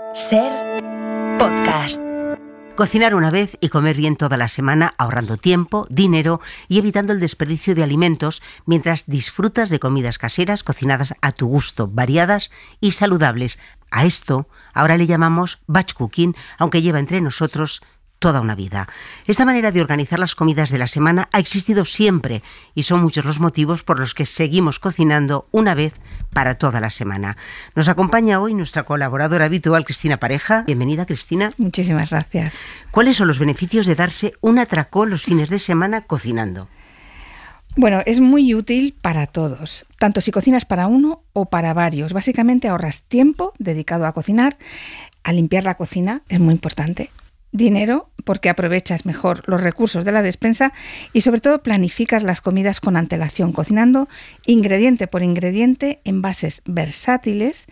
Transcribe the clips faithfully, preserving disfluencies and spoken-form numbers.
Ser podcast. Cocinar una vez y comer bien toda la semana, ahorrando tiempo, dinero y evitando el desperdicio de alimentos mientras disfrutas de comidas caseras cocinadas a tu gusto, variadas y saludables. A esto ahora le llamamos batch cooking, aunque lleva entre nosotros toda una vida. Esta manera de organizar las comidas de la semana ha existido siempre y son muchos los motivos por los que seguimos cocinando una vez para toda la semana. Nos acompaña hoy nuestra colaboradora habitual, Cristina Pareja. Bienvenida, Cristina. Muchísimas gracias. ¿Cuáles son los beneficios de darse un atracón los fines de semana cocinando? Bueno, es muy útil para todos, tanto si cocinas para uno o para varios. Básicamente ahorras tiempo dedicado a cocinar, a limpiar la cocina, es muy importante. Dinero, porque aprovechas mejor los recursos de la despensa y sobre todo planificas las comidas con antelación, cocinando ingrediente por ingrediente en bases versátiles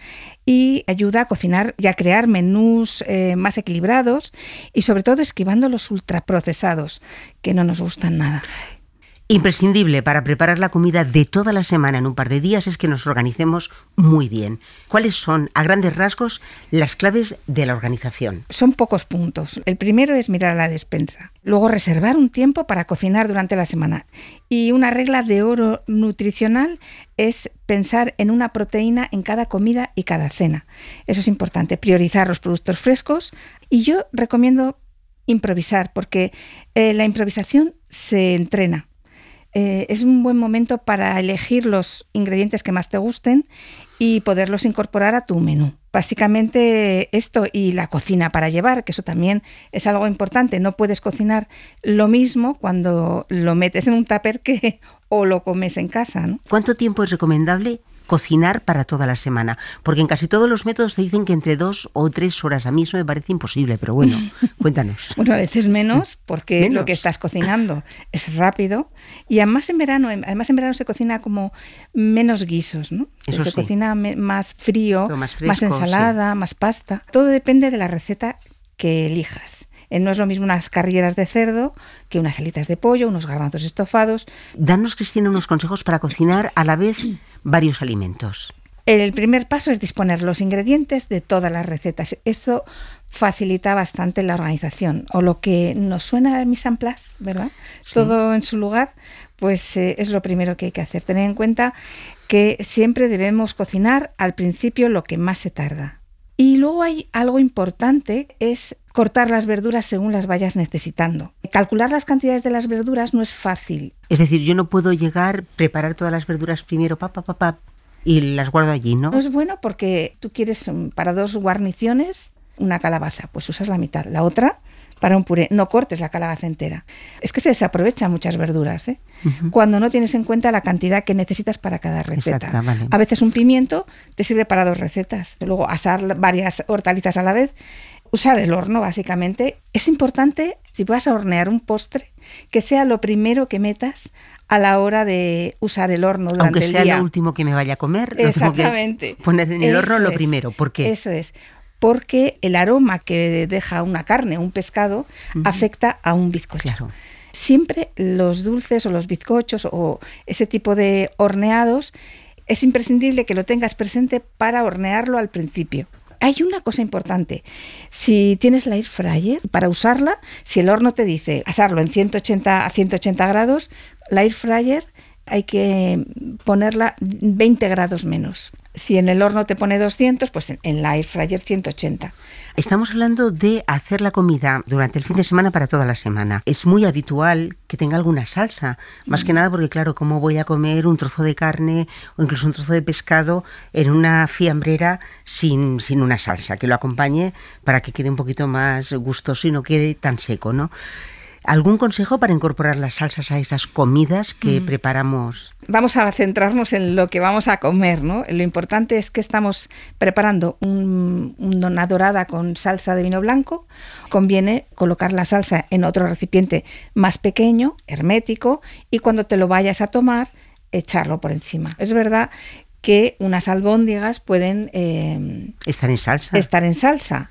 y ayuda a cocinar y a crear menús eh, más equilibrados y sobre todo esquivando los ultraprocesados, que no nos gustan nada. Imprescindible para preparar la comida de toda la semana en un par de días es que nos organicemos muy bien. ¿Cuáles son, a grandes rasgos, las claves de la organización? Son pocos puntos. El primero es mirar a la despensa. Luego, reservar un tiempo para cocinar durante la semana. Y una regla de oro nutricional es pensar en una proteína en cada comida y cada cena. Eso es importante, priorizar los productos frescos. Y yo recomiendo improvisar, porque eh, la improvisación se entrena. Eh, es un buen momento para elegir los ingredientes que más te gusten y poderlos incorporar a tu menú. Básicamente esto y la cocina para llevar, que eso también es algo importante. No puedes cocinar lo mismo cuando lo metes en un tupper que o lo comes en casa, ¿no? ¿Cuánto tiempo es recomendable cocinar para toda la semana? Porque en casi todos los métodos te dicen que entre dos o tres horas. A mí eso me parece imposible, pero bueno, cuéntanos. Bueno, a veces menos, porque ¿Menos? Lo que estás cocinando es rápido y además en verano, además en verano se cocina como menos guisos, ¿no? Eso se sí. cocina me, más frío, más, fresco, más ensalada, sí. Más pasta. Todo depende de la receta que elijas. No es lo mismo unas carrilleras de cerdo que unas alitas de pollo, unos garbanzos estofados. Danos, Cristina, unos consejos para cocinar a la vez varios alimentos. El primer paso es disponer los ingredientes de todas las recetas. Eso facilita bastante la organización. O lo que nos suena al mise en place, ¿verdad? Sí. Todo en su lugar, pues eh, es lo primero que hay que hacer. Tener en cuenta que siempre debemos cocinar al principio lo que más se tarda. Y luego hay algo importante, es cortar las verduras según las vayas necesitando. Calcular las cantidades de las verduras no es fácil. Es decir, yo no puedo llegar, preparar todas las verduras primero, pa, pa, pa, pa, y las guardo allí, ¿no? No es bueno porque tú quieres para dos guarniciones una calabaza, pues usas la mitad, la otra para un puré. No cortes la calabaza entera. Es que se desaprovechan muchas verduras, ¿eh? Uh-huh. Cuando no tienes en cuenta la cantidad que necesitas para cada receta. Exacto, vale. A veces un pimiento te sirve para dos recetas. Luego asar varias hortalizas a la vez. Usar el horno, básicamente. Es importante, si vas a hornear un postre, que sea lo primero que metas a la hora de usar el horno durante Aunque el sea día. lo último que me vaya a comer, Exactamente. Lo tengo que poner en el Eso horno lo es. primero. ¿Por qué? Eso es. Porque el aroma que deja una carne, un pescado, uh-huh. afecta a un bizcocho. Claro. Siempre los dulces o los bizcochos o ese tipo de horneados, es imprescindible que lo tengas presente para hornearlo al principio. Hay una cosa importante, si tienes la air fryer, para usarla, si el horno te dice asarlo en ciento ochenta a ciento ochenta grados, la air fryer hay que ponerla veinte grados menos. Si en el horno te pone doscientos, pues en la air fryer ciento ochenta. Estamos hablando de hacer la comida durante el fin de semana para toda la semana. Es muy habitual que tenga alguna salsa, más mm. que nada porque, claro, ¿cómo voy a comer un trozo de carne o incluso un trozo de pescado en una fiambrera sin, sin una salsa que lo acompañe para que quede un poquito más gustoso y no quede tan seco, ¿no? ¿Algún consejo para incorporar las salsas a esas comidas que mm. preparamos? Vamos a centrarnos en lo que vamos a comer, ¿no? Lo importante es que estamos preparando un, una dorada con salsa de vino blanco. Conviene colocar la salsa en otro recipiente más pequeño, hermético, y cuando te lo vayas a tomar, echarlo por encima. Es verdad que unas albóndigas pueden eh, estar en salsa. Estar en salsa.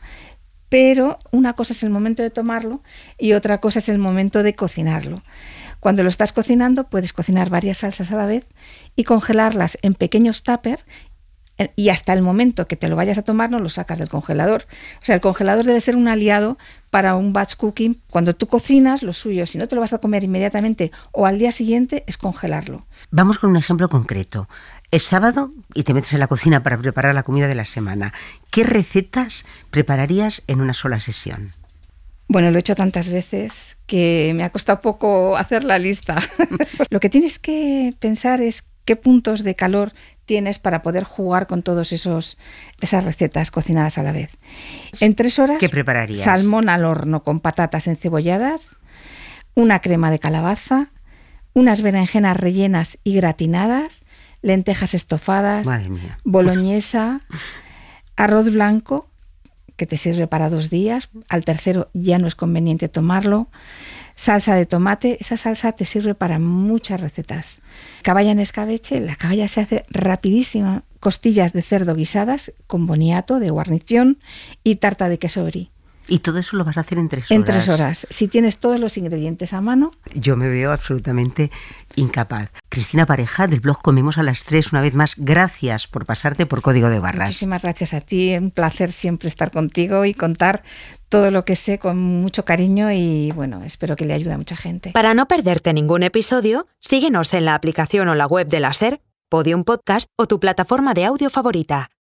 Pero una cosa es el momento de tomarlo y otra cosa es el momento de cocinarlo. Cuando lo estás cocinando puedes cocinar varias salsas a la vez y congelarlas en pequeños tuppers y hasta el momento que te lo vayas a tomar no lo sacas del congelador. O sea, el congelador debe ser un aliado para un batch cooking. Cuando tú cocinas, lo suyo, si no te lo vas a comer inmediatamente o al día siguiente, es congelarlo. Vamos con un ejemplo concreto. Es sábado y te metes en la cocina para preparar la comida de la semana. ¿Qué recetas prepararías en una sola sesión? Bueno, lo he hecho tantas veces que me ha costado poco hacer la lista. Lo que tienes que pensar es qué puntos de calor tienes para poder jugar con todos esos esas recetas cocinadas a la vez. En tres horas, ¿qué prepararías? Salmón al horno con patatas encebolladas, una crema de calabaza, unas berenjenas rellenas y gratinadas, lentejas estofadas, Madre mía. boloñesa, arroz blanco, que te sirve para dos días, al tercero ya no es conveniente tomarlo, salsa de tomate, esa salsa te sirve para muchas recetas. Caballa en escabeche, la caballa se hace rapidísima, costillas de cerdo guisadas con boniato de guarnición y tarta de queso brie. Y todo eso lo vas a hacer en tres horas. En tres horas. Si tienes todos los ingredientes a mano. Yo me veo absolutamente incapaz. Cristina Pareja, del blog Comemos a las Tres, una vez más, gracias por pasarte por Código de Barras. Muchísimas gracias a ti. Un placer siempre estar contigo y contar todo lo que sé con mucho cariño y, bueno, espero que le ayude a mucha gente. Para no perderte ningún episodio, síguenos en la aplicación o la web de la SER, Podium Podcast o tu plataforma de audio favorita.